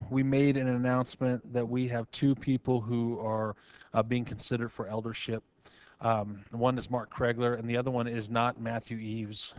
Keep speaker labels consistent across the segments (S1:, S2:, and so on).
S1: we made an announcement that we have two people who are being considered for eldership. One is Mark Kregler, and the other one is not Matthew Eves.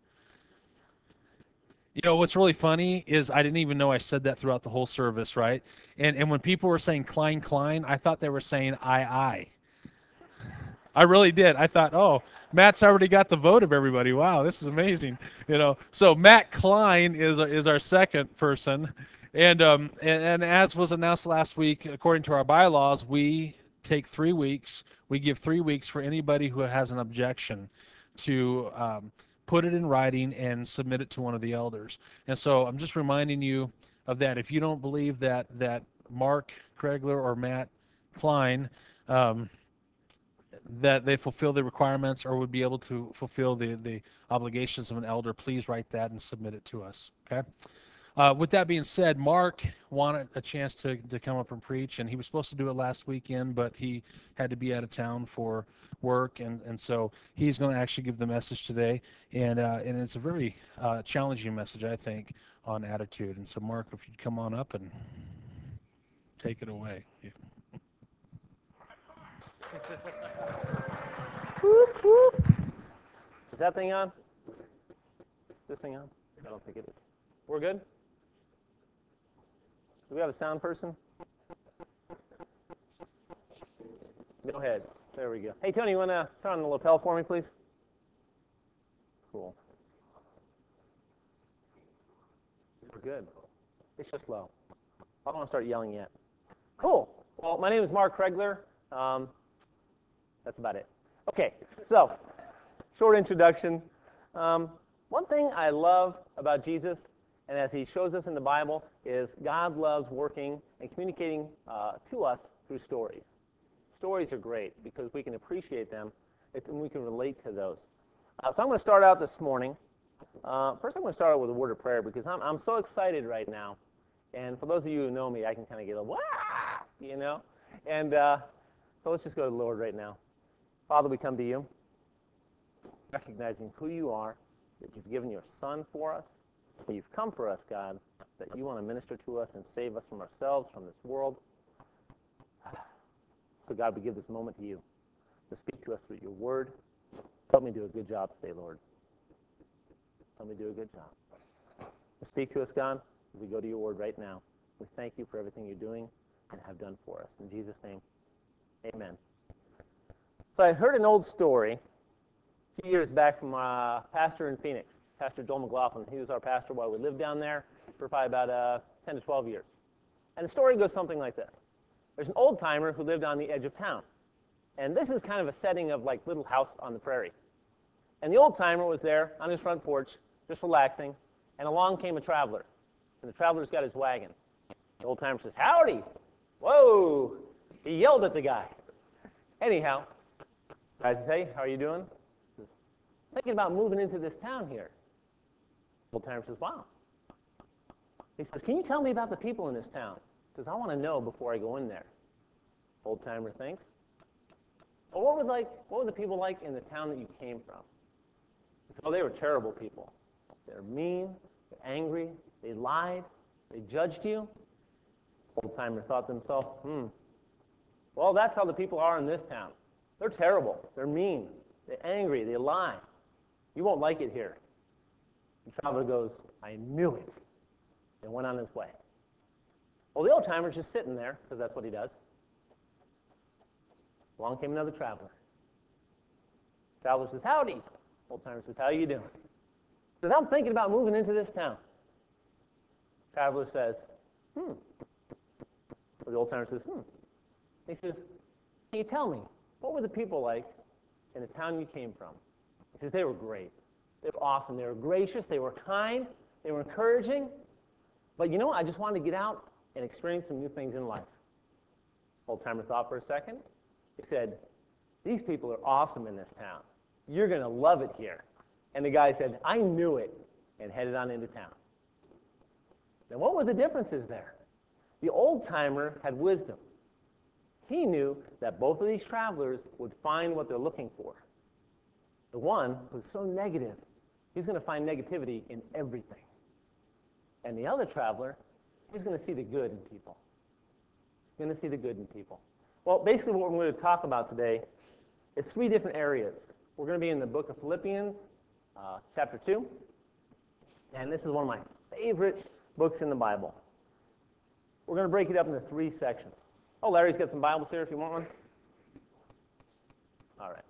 S1: You know, what's really funny is I didn't even know I said that throughout the whole service, right? And when people were saying Klein, Klein, I thought they were saying I. I really did. I thought, oh, Matt's already got the vote of everybody. Wow, this is amazing. You know, so Matt Klein is our second person, and as was announced last week, according to our bylaws, we take 3 weeks. We give 3 weeks for anybody who has an objection to put it in writing and submit it to one of the elders. And so I'm just reminding you of that. If you don't believe that Mark Kregler or Matt Klein that they fulfill the requirements or would be able to fulfill the obligations of an elder, please write that and submit it to us. Okay. With that being said, Mark wanted a chance to come up and preach, and he was supposed to do it last weekend, but he had to be out of town for work, and so he's going to actually give the message today, and it's a very challenging message, I think, on attitude. And so, Mark, if you'd come on up and take it away.
S2: Whoop, whoop. Is that thing on? This thing on? I don't think it is. We're good? Do we have a sound person? No heads. There we go. Hey, Tony, you want to turn on the lapel for me, please? Cool. We're good. It's just low. I don't want to start yelling yet. Cool. Well, my name is Mark Kregler. That's about it. Okay, so short introduction. One thing I love about Jesus, and as he shows us in the Bible, is God loves working and communicating to us through stories. Stories are great because we can appreciate them and we can relate to those. So I'm going to start out this morning. First, I'm going to start out with a word of prayer because I'm so excited right now. And for those of you who know me, I can kind of get a wah, you know. And so let's just go to the Lord right now. Father, we come to you, recognizing who you are, that you've given your Son for us, that you've come for us, God, that you want to minister to us and save us from ourselves, from this world. So, God, we give this moment to you to speak to us through your word. Help me do a good job today, Lord. Help me do a good job. Speak to us, God, as we go to your word right now. We thank you for everything you're doing and have done for us. In Jesus' name, amen. So I heard an old story a few years back from a pastor in Phoenix, Pastor Joel McLaughlin. He was our pastor while we lived down there for probably about 10 to 12 years. And the story goes something like this. There's an old-timer who lived on the edge of town. And this is kind of a setting of like Little House on the Prairie. And the old-timer was there on his front porch, just relaxing, and along came a traveler. And the traveler's got his wagon. The old-timer says, "Howdy!" Whoa! He yelled at the guy. Anyhow, guy says, "Hey, how are you doing?" He says, "Thinking about moving into this town here." The old-timer says, "Wow." He says, "Can you tell me about the people in this town? Because I want to know before I go in there." Old-timer thinks, "Well, what were the people like in the town that you came from?" He said, "Oh, they were terrible people. They're mean, they're angry, they lied, they judged you." Old-timer thought to himself, well, that's how the people are in this town. They're terrible, they're mean, they're angry, they lie. You won't like it here." The traveler goes, "I knew it," and went on his way. Well, the old-timer's just sitting there, because that's what he does. Along came another traveler. Traveler says, "Howdy." Old-timer says, "How you doing?" He says, "I'm thinking about moving into this town." Traveler says, Well, the old-timer says, He says, "Can you tell me, what were the people like in the town you came from?" He says, "They were great. They were awesome. They were gracious. They were kind. They were encouraging. But you know what? I just wanted to get out and experience some new things in life." Old-timer thought for a second. He said, "These people are awesome in this town. You're going to love it here." And the guy said, "I knew it," and headed on into town. Now, what were the differences there? The old-timer had wisdom. He knew that both of these travelers would find what they're looking for. The one who's so negative, he's going to find negativity in everything. And the other traveler, He's going to see the good in people. He's going to see the good in people. Well, basically what we're going to talk about today is 3 different areas. We're going to be in the book of Philippians, chapter 2. And this is one of my favorite books in the Bible. We're going to break it up into 3 sections. Oh, Larry's got some Bibles here if you want one. All right.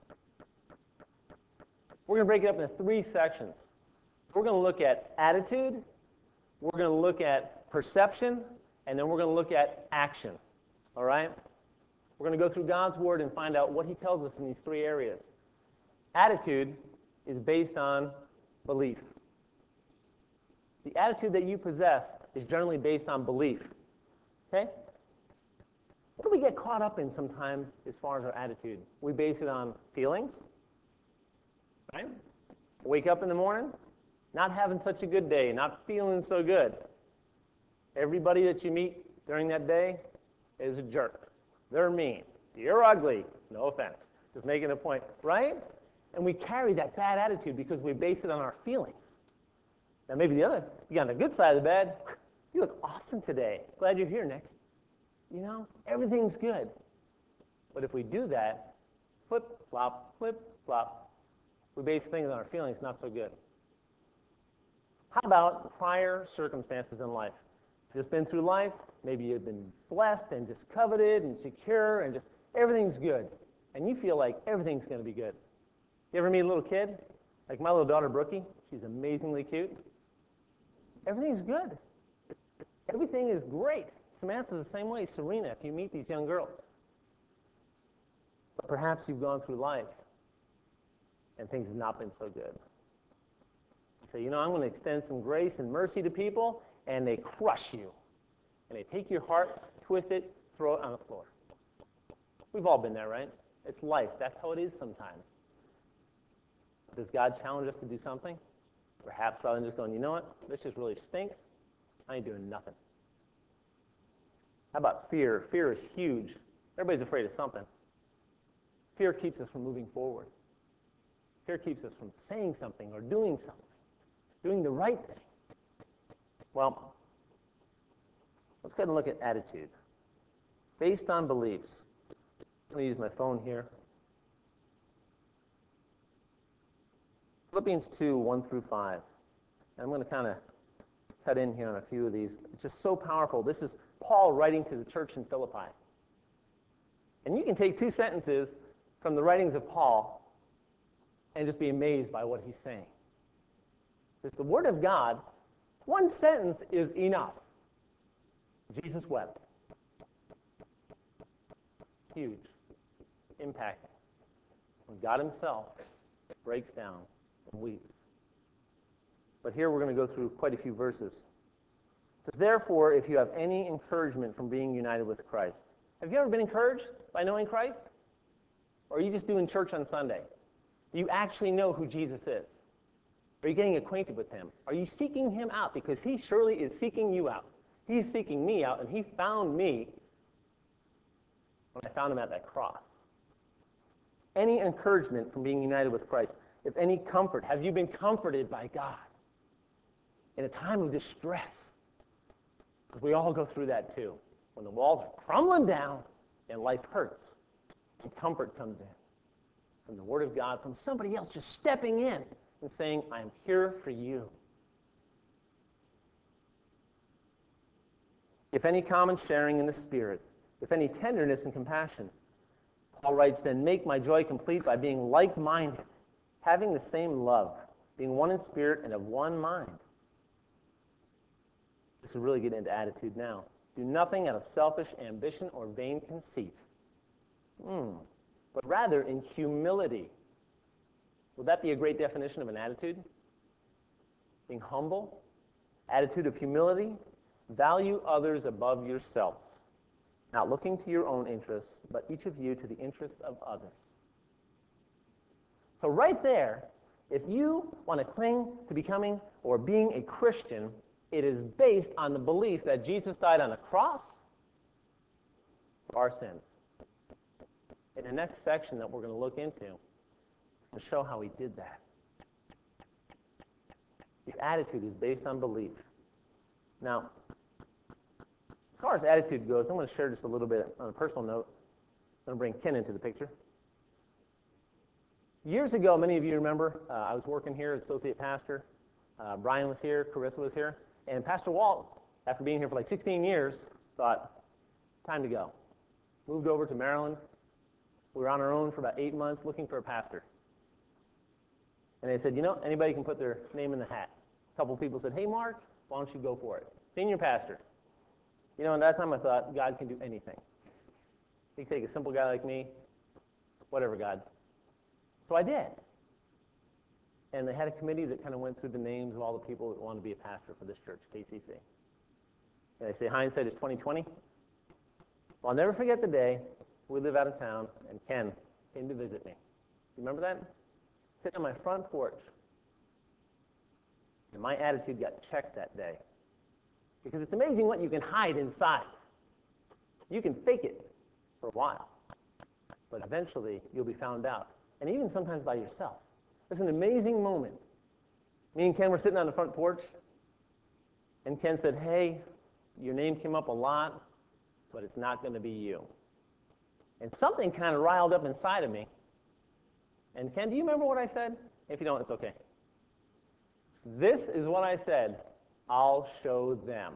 S2: We're going to break it up into 3 sections. We're going to look at attitude, we're going to look at perception, and then we're going to look at action. All right? We're going to go through God's Word and find out what He tells us in these 3 areas. Attitude is based on belief. The attitude that you possess is generally based on belief. Okay? What do we get caught up in sometimes as far as our attitude? We base it on feelings, right? Wake up in the morning, not having such a good day, not feeling so good. Everybody that you meet during that day is a jerk. They're mean. You're ugly. No offense. Just making a point, right? And we carry that bad attitude because we base it on our feelings. Now maybe you got on the good side of the bed. You look awesome today. Glad you're here, Nick. You know, everything's good. But if we do that, flip, flop, we base things on our feelings, not so good. How about prior circumstances in life? Just been through life, maybe you've been blessed and just coveted and secure and just everything's good. And you feel like everything's going to be good. You ever meet a little kid? Like my little daughter, Brookie. She's amazingly cute. Everything's good. Everything is great. Samantha's the same way. Serena, if you meet these young girls. But perhaps you've gone through life and things have not been so good. You say, you know, I'm going to extend some grace and mercy to people, and they crush you. And they take your heart, twist it, throw it on the floor. We've all been there, right? It's life. That's how it is sometimes. Does God challenge us to do something? Perhaps rather than just going, you know what, this just really stinks, I ain't doing nothing. How about fear? Fear is huge. Everybody's afraid of something. Fear keeps us from moving forward. Fear keeps us from saying something or doing something, doing the right thing. Well, let's go ahead and look at attitude. Based on beliefs. I'm going to use my phone here. Philippians 2, 1 through 5. And I'm going to kind of cut in here on a few of these. It's just so powerful. This is Paul writing to the church in Philippi. And you can take 2 sentences from the writings of Paul and just be amazed by what he's saying. It's the Word of God. 1 sentence is enough. Jesus wept. Huge. Impacting. When God himself breaks down and weeps. But here we're going to go through quite a few verses. So therefore, if you have any encouragement from being united with Christ. Have you ever been encouraged by knowing Christ? Or are you just doing church on Sunday? Do you actually know who Jesus is? Are you getting acquainted with him? Are you seeking him out? Because he surely is seeking you out. He's seeking me out, and he found me when I found him at that cross. Any encouragement from being united with Christ, if any comfort, have you been comforted by God in a time of distress? Because we all go through that too. When the walls are crumbling down and life hurts, and comfort comes in from the Word of God, from somebody else just stepping in and saying, I am here for you. If any common sharing in the Spirit, if any tenderness and compassion, Paul writes, then make my joy complete by being like-minded, having the same love, being one in spirit and of one mind. This is really getting into attitude now. Do nothing out of selfish ambition or vain conceit, but rather in humility. Would that be a great definition of an attitude? Being humble, attitude of humility, value others above yourselves, not looking to your own interests, but each of you to the interests of others. So right there, if you want to cling to becoming or being a Christian, it is based on the belief that Jesus died on a cross for our sins. In the next section that we're going to look into, to show how he did that. The attitude is based on belief. Now, As far as attitude goes, I'm going to share just a little bit on a personal note. I'm going to bring Ken into the picture. Years ago, many of you remember, I was working here as associate pastor. Brian was here, Carissa was here, and Pastor Walt, after being here for like 16 years, thought, time to go. Moved over to Maryland. We were on our own for about 8 months looking for a pastor. And they said, anybody can put their name in the hat. A couple people said, hey, Mark, why don't you go for it? Senior pastor. At that time I thought, God can do anything. He can take a simple guy like me, whatever, God. So I did. And they had a committee that kind of went through the names of all the people that wanted to be a pastor for this church, KCC. And they say hindsight is 20/20. Well, I'll never forget the day we live out of town and Ken came to visit me. You remember that? Sitting on my front porch. And my attitude got checked that day. Because it's amazing what you can hide inside. You can fake it for a while. But eventually, you'll be found out. And even sometimes by yourself. There's an amazing moment. Me and Ken were sitting on the front porch. And Ken said, hey, your name came up a lot, but it's not going to be you. And something kind of riled up inside of me. And Ken, do you remember what I said? If you don't, it's okay. This is what I said. I'll show them.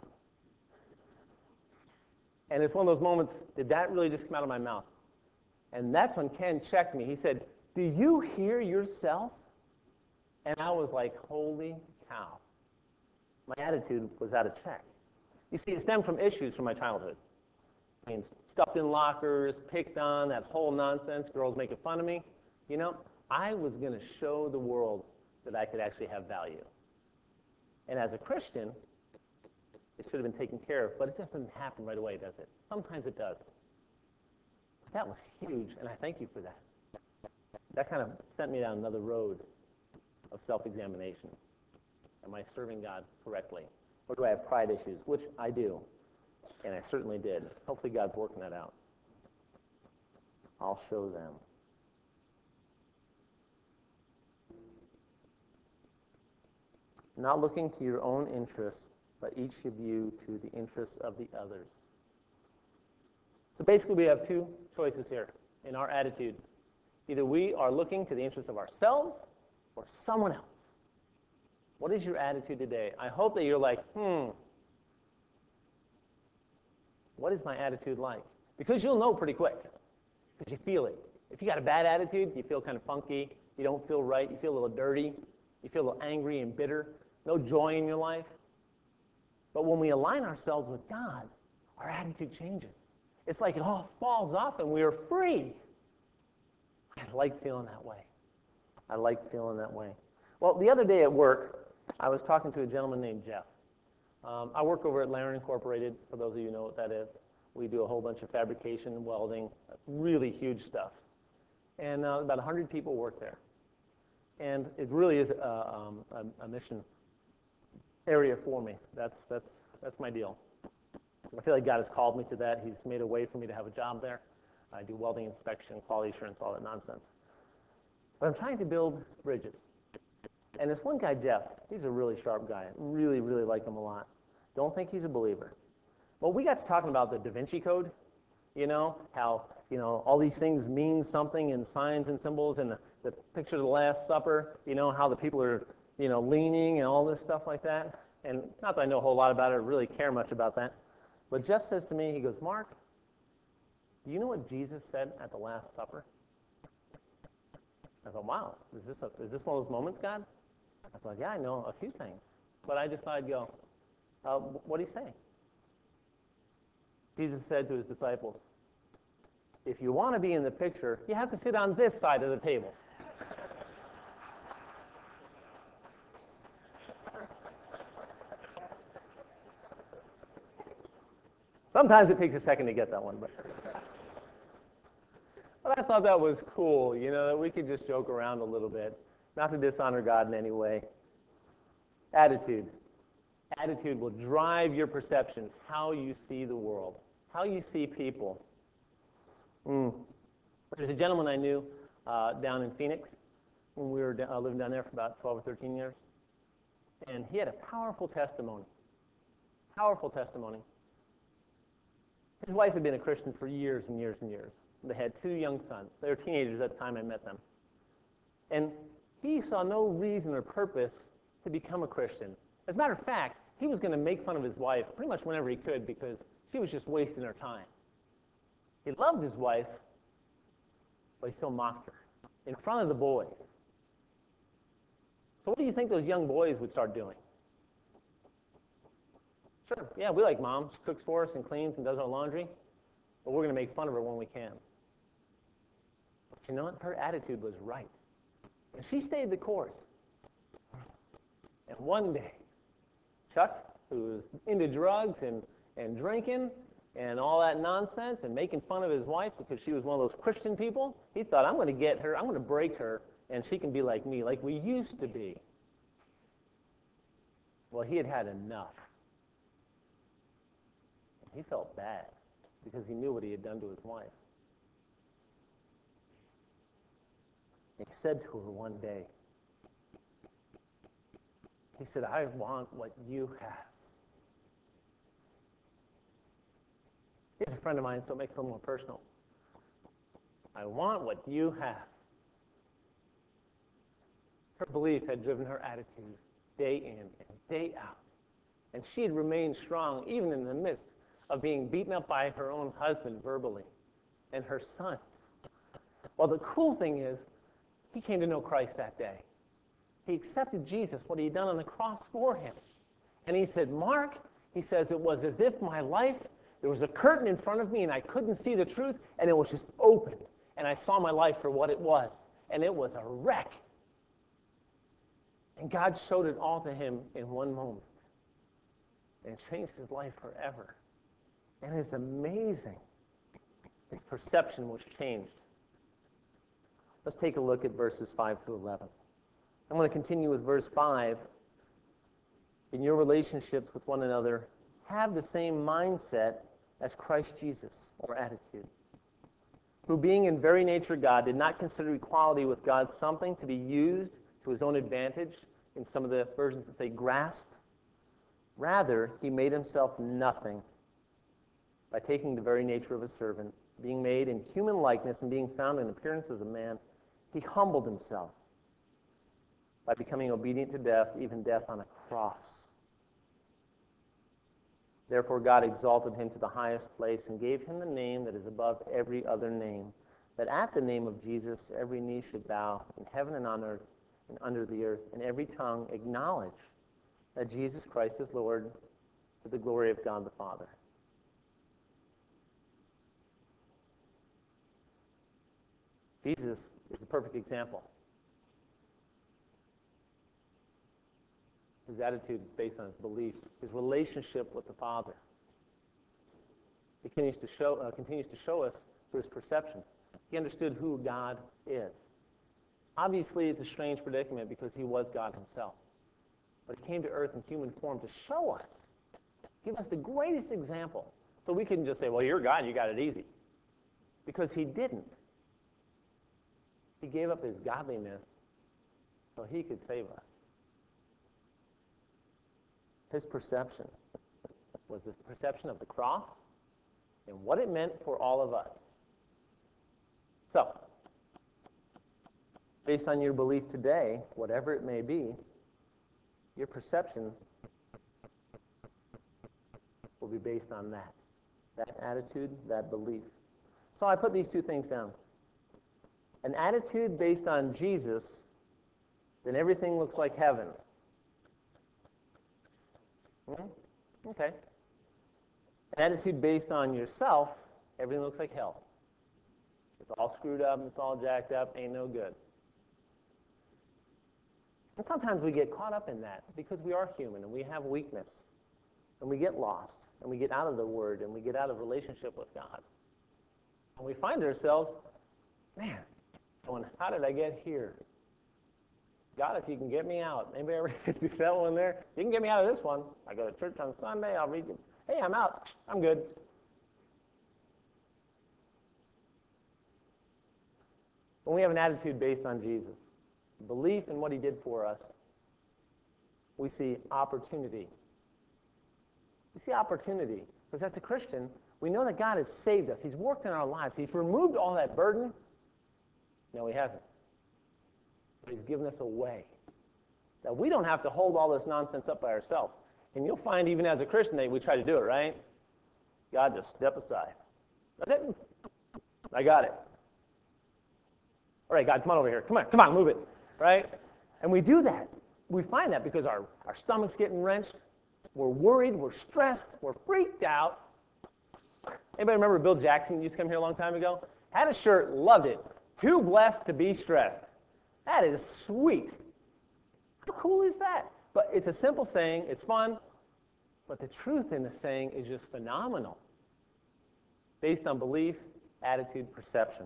S2: And it's one of those moments, did that really just come out of my mouth? And that's when Ken checked me. He said, do you hear yourself? And I was like, holy cow. My attitude was out of check. You see, it stemmed from issues from my childhood. I mean, stuffed in lockers, picked on, that whole nonsense, girls making fun of me. I was going to show the world that I could actually have value. And as a Christian, it should have been taken care of, but it just doesn't happen right away, does it? Sometimes it does. That was huge, and I thank you for that. That kind of sent me down another road of self-examination. Am I serving God correctly? Or do I have pride issues? Which I do, and I certainly did. Hopefully God's working that out. I'll show them. Not looking to your own interests, but each of you to the interests of the others. So basically we have two choices here in our attitude. Either we are looking to the interests of ourselves or someone else. What is your attitude today? I hope that you're like, what is my attitude like? Because you'll know pretty quick, because you feel it. If you got a bad attitude, you feel kind of funky, you don't feel right, you feel a little dirty, you feel a little angry and bitter, no joy in your life. But when we align ourselves with God, our attitude changes. It's like it all falls off and we are free. I like feeling that way. I like feeling that way. Well, the other day at work, I was talking to a gentleman named Jeff. I work over at Laren Incorporated, for those of you who know what that is. We do a whole bunch of fabrication, welding, really huge stuff. And about 100 people work there. And it really is a mission area for me. That's my deal. I feel like God has called me to that. He's made a way for me to have a job there. I do welding inspection, quality assurance, all that nonsense. But I'm trying to build bridges. And this one guy, Jeff, he's a really sharp guy. I really, really like him a lot. Don't think he's a believer. Well, we got to talking about the Da Vinci Code, how, all these things mean something in signs and symbols, and the picture of the Last Supper, how the people are, leaning and all this stuff like that. And not that I know a whole lot about it or really care much about that. But Jeff says to me, he goes, Mark, do you know what Jesus said at the Last Supper? I thought, wow, is this one of those moments, God? I thought, yeah, I know a few things. But I just thought I'd go, what did he say? Jesus said to his disciples, if you want to be in the picture, you have to sit on this side of the table. Sometimes it takes a second to get that one, but I thought that was cool, that we could just joke around a little bit, not to dishonor God in any way. Attitude. Attitude will drive your perception, how you see the world, how you see people. There's a gentleman I knew down in Phoenix when we were living down there for about 12 or 13 years, and he had a powerful testimony. Powerful testimony. His wife had been a Christian for years and years and years. They had 2 young sons. They were teenagers at the time I met them. And he saw no reason or purpose to become a Christian. As a matter of fact, he was going to make fun of his wife pretty much whenever he could because she was just wasting her time. He loved his wife, but he still mocked her in front of the boys. So what do you think those young boys would start doing? Sure, yeah, we like mom. She cooks for us and cleans and does our laundry, but we're going to make fun of her when we can. But you know what? Her attitude was right. And she stayed the course. And one day, Chuck, who was into drugs and drinking and all that nonsense and making fun of his wife because she was one of those Christian people, he thought, I'm going to get her, I'm going to break her, and she can be like me, like we used to be. Well, he had had enough. He felt bad because he knew what he had done to his wife. He said to her one day, he said, I want what you have. He's a friend of mine, so it makes it a little more personal. I want what you have. Her belief had driven her attitude day in and day out. And she had remained strong even in the midst of being beaten up by her own husband verbally and her sons. Well, the cool thing is, he came to know Christ that day. He accepted Jesus, what he had done on the cross for him. And he said, Mark, he says, it was as if my life, there was a curtain in front of me and I couldn't see the truth, and it was just open. And I saw my life for what it was. And it was a wreck. And God showed it all to him in one moment. And it changed his life forever. And it's amazing. His perception was changed. Let's take a look at verses 5 through 11. I'm going to continue with verse 5. In your relationships with one another, have the same mindset as Christ Jesus, or attitude, who being in very nature God, did not consider equality with God something to be used to his own advantage. In some of the versions that say grasped. Rather, he made himself nothing by taking the very nature of a servant, being made in human likeness and being found in appearance as a man. He humbled himself by becoming obedient to death, even death on a cross. Therefore God exalted him to the highest place and gave him the name that is above every other name, that at the name of Jesus every knee should bow in heaven and on earth and under the earth, and every tongue acknowledge that Jesus Christ is Lord, to the glory of God the Father. Jesus is the perfect example. His attitude is based on his belief, his relationship with the Father. He continues to show us through his perception. He understood who God is. Obviously, it's a strange predicament because he was God himself. But he came to earth in human form to show us, give us the greatest example. So we couldn't just say, well, you're God, you got it easy. Because he didn't. He gave up his godliness so he could save us. His perception was the perception of the cross and what it meant for all of us. So, based on your belief today, whatever it may be, your perception will be based on that attitude, that belief. So I put these two things down. An attitude based on Jesus, then everything looks like heaven. Okay. An attitude based on yourself, everything looks like hell. It's all screwed up, it's all jacked up, ain't no good. And sometimes we get caught up in that because we are human and we have weakness. And we get lost and we get out of the Word and we get out of relationship with God. And we find ourselves, man, going, how did I get here? God, if you can get me out. Anybody ever do that one there? You can get me out of this one. I go to church on Sunday, I'll read it. Hey, I'm out. I'm good. When we have an attitude based on Jesus, belief in what he did for us, we see opportunity. We see opportunity. Because as a Christian, We know that God has saved us. He's worked in our lives. He's removed all that burden. No, he hasn't. But he's given us a way that we don't have to hold all this nonsense up by ourselves. And you'll find even as a Christian that we try to do it, right? God, just step aside. That's it. I got it. All right, God, come on over here. Come on, move it, right? And we do that. We find that because our stomach's getting wrenched. We're worried. We're stressed. We're freaked out. Anybody remember Bill Jackson used to come here a long time ago? Had a shirt, loved it. Too blessed to be stressed. That is sweet. How cool is that? But it's a simple saying. It's fun. But the truth in the saying is just phenomenal. Based on belief, attitude, perception.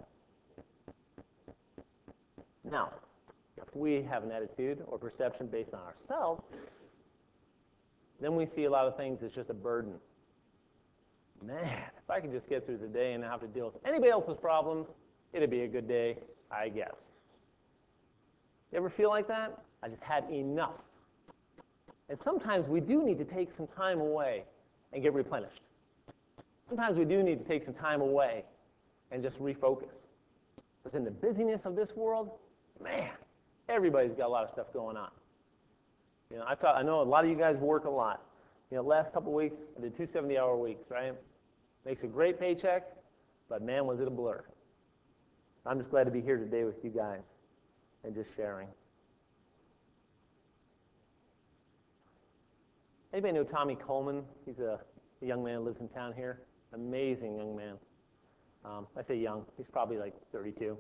S2: Now, if we have an attitude or perception based on ourselves, then we see a lot of things as just a burden. Man, if I could just get through the day and not have to deal with anybody else's problems, it'd be a good day, I guess. You ever feel like that? I just had enough. And sometimes we do need to take some time away and get replenished. Sometimes we do need to take some time away and just refocus. Because in the busyness of this world, man, everybody's got a lot of stuff going on. You know, I know a lot of you guys work a lot. You know, last couple of weeks, I did 2 70-hour weeks, right? Makes a great paycheck, but man, was it a blur. I'm just glad to be here today with you guys and just sharing. Anybody know Tommy Coleman? He's a young man who lives in town here. Amazing young man. I say young. He's probably like 32.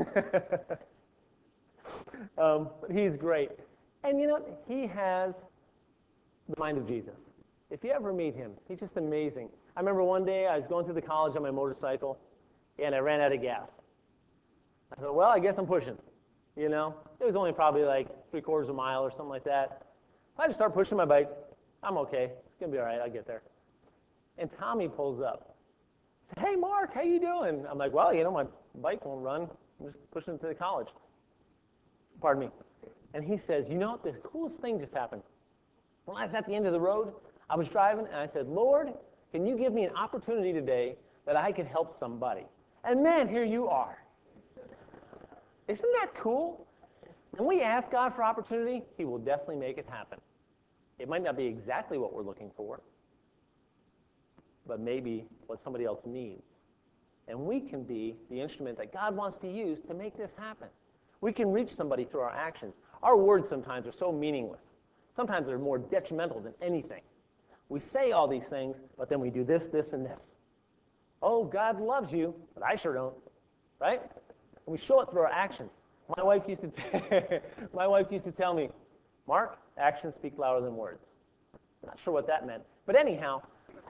S2: But he's great. And you know, he has the mind of Jesus. If you ever meet him, he's just amazing. I remember one day I was going through the college on my motorcycle, and I ran out of gas. I thought, well, I guess I'm pushing. You know, it was only probably like 3/4 of a mile or something like that. If I just start pushing my bike, I'm okay. It's going to be all right. I'll get there. And Tommy pulls up. He said, hey, Mark, how you doing? I'm like, well, you know, my bike won't run. I'm just pushing it to the college. Pardon me. And he says, you know, the coolest thing just happened. When I was at the end of the road, I was driving, and I said, Lord, can you give me an opportunity today that I could help somebody? And man, here you are. Isn't that cool? When we ask God for opportunity, he will definitely make it happen. It might not be exactly what we're looking for, but maybe what somebody else needs. And we can be the instrument that God wants to use to make this happen. We can reach somebody through our actions. Our words sometimes are so meaningless. Sometimes they're more detrimental than anything. We say all these things, but then we do this, this, and this. Oh, God loves you, but I sure don't, right? And we show it through our actions. My wife used to tell me, Mark, actions speak louder than words. I'm not sure what that meant, but anyhow,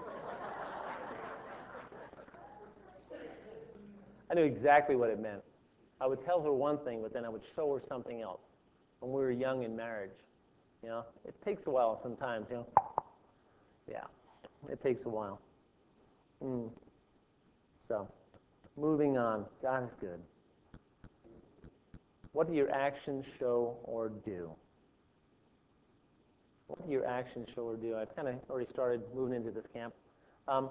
S2: I knew exactly what it meant. I would tell her one thing, but then I would show her something else. When we were young in marriage, you know, it takes a while sometimes, you know. Yeah, it takes a while. So, moving on. God is good. What do your actions show or do? What do your actions show or do? I've kind of already started moving into this camp. The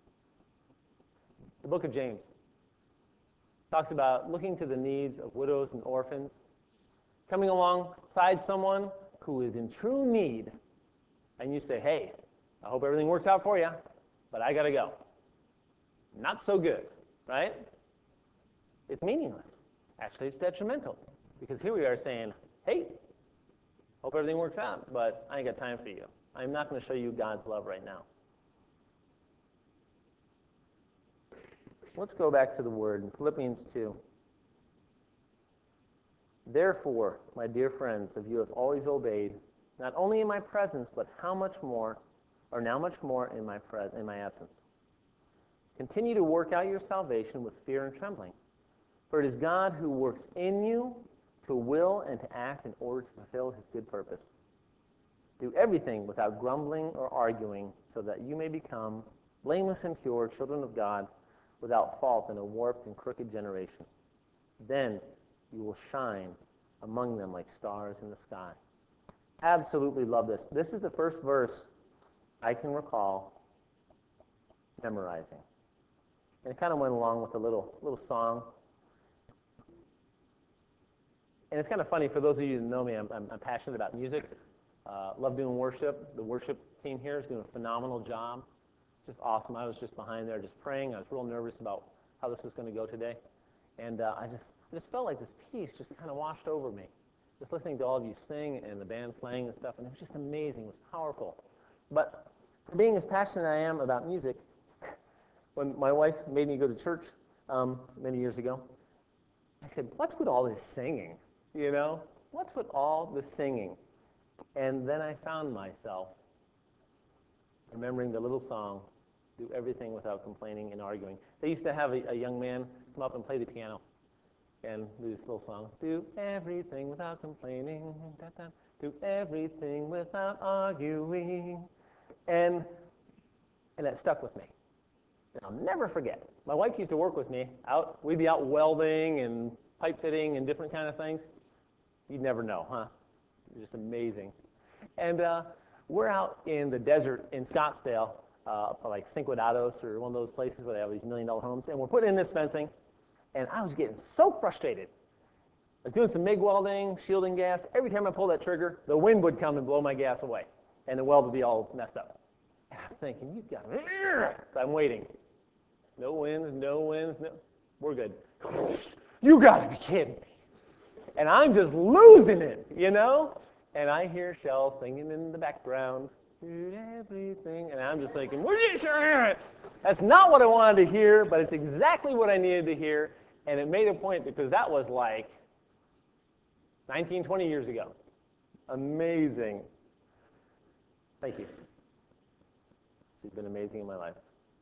S2: book of James talks about looking to the needs of widows and orphans, coming alongside someone who is in true need, and you say, hey, I hope everything works out for you, but I got to go. Not so good, right? It's meaningless. Actually, it's detrimental, because here we are saying, hey, hope everything works out, but I ain't got time for you. I'm not going to show you God's love right now. Let's go back to the word in Philippians 2. Therefore, my dear friends, if you have always obeyed, not only in my presence, but how much more, or now much more in my absence. Continue to work out your salvation with fear and trembling. For it is God who works in you to will and to act in order to fulfill his good purpose. Do everything without grumbling or arguing, so that you may become blameless and pure children of God, without fault in a warped and crooked generation. Then you will shine among them like stars in the sky. Absolutely love this. This is the first verse I can recall memorizing. And it kind of went along with a little song. And it's kind of funny, for those of you who know me, I'm passionate about music. Love doing worship. The worship team here is doing a phenomenal job. Just awesome. I was just behind there just praying. I was real nervous about how this was going to go today. And I just felt like this peace just kind of washed over me. Just listening to all of you sing and the band playing and stuff, and it was just amazing. It was powerful. But being as passionate as I am about music, when my wife made me go to church many years ago, I said, what's with all this singing? You know, what's with all the singing? And then I found myself remembering the little song, do everything without complaining and arguing. They used to have a young man come up and play the piano and do this little song, do everything without complaining, do everything without arguing. And that stuck with me. And I'll never forget. My wife used to work with me. We'd be out welding and pipe fitting and different kind of things. You'd never know, huh? It's just amazing. And we're out in the desert in Scottsdale, like Cinco Dados or one of those places where they have these $1 million homes. And we're putting in this fencing, and I was getting so frustrated. I was doing some MIG welding, shielding gas. Every time I pulled that trigger, the wind would come and blow my gas away, and the weld would be all messed up. And I'm thinking, you've got to... So I'm waiting. No winds, no. We're good. You got to be kidding me. And I'm just losing it, you know? And I hear Shell singing in the background, do everything, and I'm just thinking, that's not what I wanted to hear, but it's exactly what I needed to hear, and it made a point because that was like 19, 20 years ago. Amazing. Thank you. She's been amazing in my life.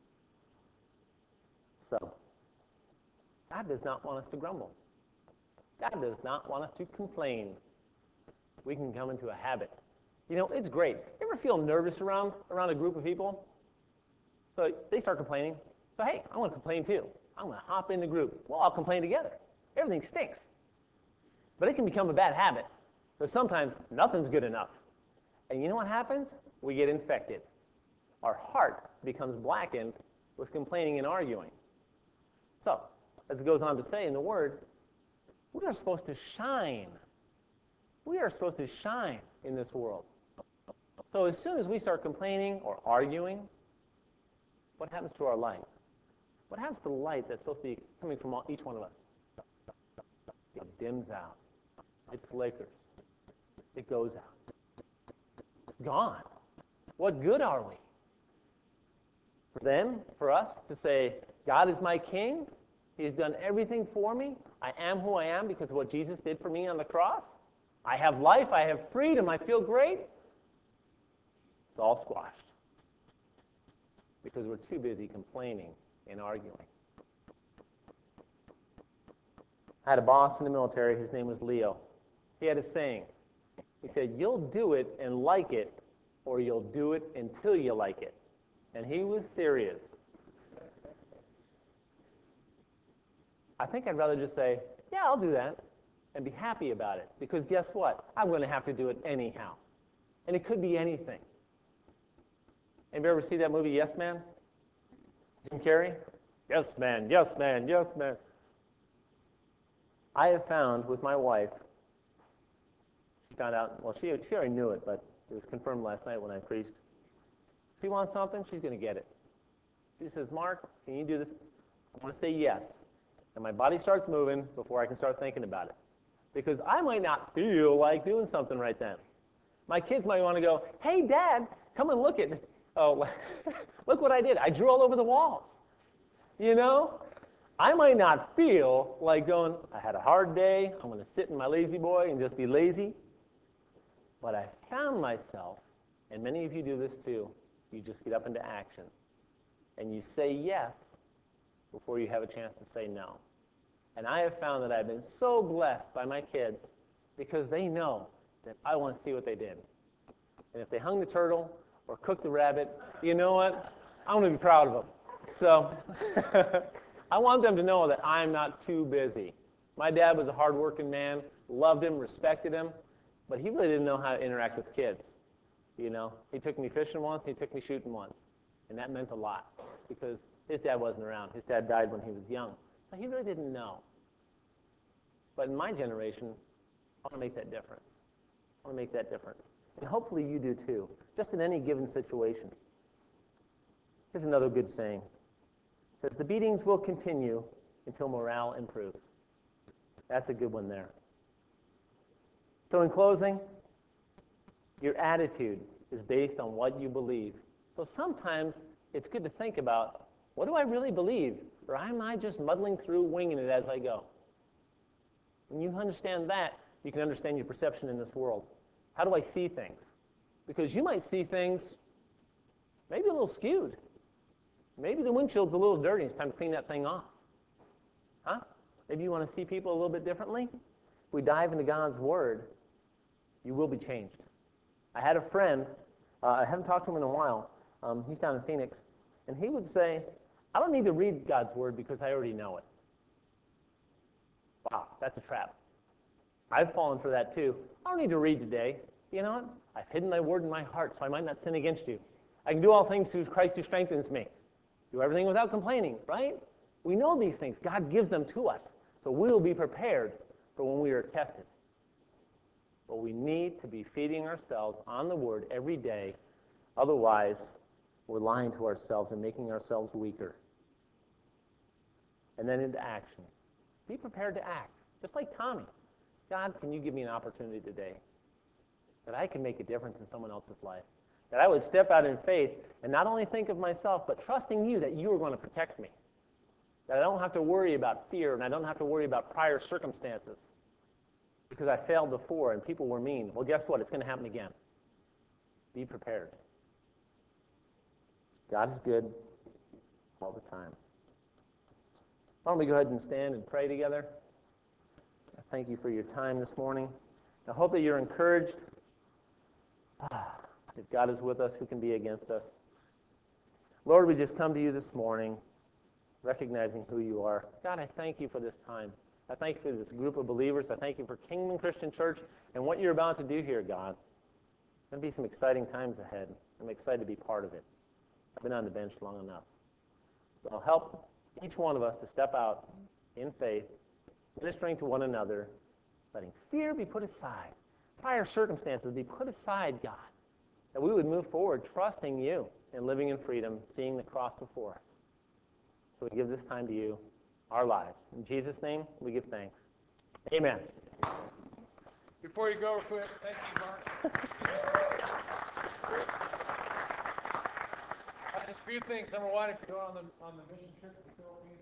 S2: So, God does not want us to grumble. God does not want us to complain. We can come into a habit. You know, it's great. You ever feel nervous around a group of people? So they start complaining. So, hey, I want to complain too. I'm going to hop in the group. We'll all complain together. Everything stinks. But it can become a bad habit. Because sometimes nothing's good enough. And you know what happens? We get infected. Our heart becomes blackened with complaining and arguing. So, as it goes on to say in the Word, we are supposed to shine. We are supposed to shine in this world. So as soon as we start complaining or arguing, what happens to our light? What happens to the light that's supposed to be coming from each one of us? It dims out. It flickers. It goes out. It's gone. What good are we? Then, for us to say, God is my king. He's done everything for me. I am who I am because of what Jesus did for me on the cross. I have life. I have freedom. I feel great. It's all squashed because we're too busy complaining and arguing. I had a boss in the military. His name was Leo. He had a saying. He said, you'll do it and like it, or you'll do it until you like it. And he was serious. I think I'd rather just say, yeah, I'll do that, and be happy about it. Because guess what? I'm going to have to do it anyhow. And it could be anything. Anybody ever see that movie, Yes Man? Jim Carrey? Yes, man, yes, man, yes, man. I have found with my wife, she found out, well, she already knew it, but it was confirmed last night when I preached. If she wants something, she's going to get it. She says, Mark, can you do this? I want to say yes. And my body starts moving before I can start thinking about it. Because I might not feel like doing something right then. My kids might want to go, hey, Dad, come and look at me. Oh, look what I did. I drew all over the walls. You know? I might not feel like going, I had a hard day. I'm going to sit in my lazy boy and just be lazy. But I found myself, and many of you do this too, you just get up into action. And you say yes before you have a chance to say no. And I have found that I've been so blessed by my kids because they know that I want to see what they did. And if they hung the turtle or cooked the rabbit, you know what? I'm going to be proud of them. So I want them to know that I'm not too busy. My dad was a hard-working man, loved him, respected him, but he really didn't know how to interact with kids. You know, he took me fishing once, he took me shooting once, and that meant a lot because His dad wasn't around. His dad died when he was young. So he really didn't know. But in my generation, I want to make that difference. I want to make that difference. And hopefully you do too, just in any given situation. Here's another good saying. It says, the beatings will continue until morale improves. That's a good one there. So in closing, your attitude is based on what you believe. So sometimes it's good to think about, what do I really believe? Or am I just muddling through, winging it as I go? When you understand that, you can understand your perception in this world. How do I see things? Because you might see things maybe a little skewed. Maybe the windshield's a little dirty. It's time to clean that thing off. Huh? Maybe you want to see people a little bit differently? If we dive into God's Word, you will be changed. I had a friend, I haven't talked to him in a while. He's down in Phoenix. And he would say, I don't need to read God's Word because I already know it. Wow, that's a trap. I've fallen for that too. I don't need to read today. You know what? I've hidden my word in my heart so I might not sin against you. I can do all things through Christ who strengthens me. Do everything without complaining, right? We know these things. God gives them to us. So we'll be prepared for when we are tested. But we need to be feeding ourselves on the Word every day. Otherwise, we're lying to ourselves and making ourselves weaker. And then into action. Be prepared to act. Just like Tommy. God, can you give me an opportunity today that I can make a difference in someone else's life? That I would step out in faith and not only think of myself, but trusting you that you are going to protect me. That I don't have to worry about fear and I don't have to worry about prior circumstances because I failed before and people were mean. Well, guess what? It's going to happen again. Be prepared. God is good all the time. Why don't we go ahead and stand and pray together? Thank you for your time this morning. I hope that you're encouraged. If God is with us, who can be against us? Lord, we just come to you this morning, recognizing who you are. God, I thank you for this time. I thank you for this group of believers. I thank you for Kingdom Christian Church and what you're about to do here, God. There's going to be some exciting times ahead. I'm excited to be part of it. I've been on the bench long enough. So help each one of us to step out in faith, ministering to one another, letting fear be put aside, prior circumstances be put aside, God, that we would move forward trusting you and living in freedom, seeing the cross before us. So we give this time to you, our lives. In Jesus' name, we give thanks. Amen.
S1: Before you go real quick, thank you, Mark. Just a few things. Number one, if you're going on the mission trip to the Philippines,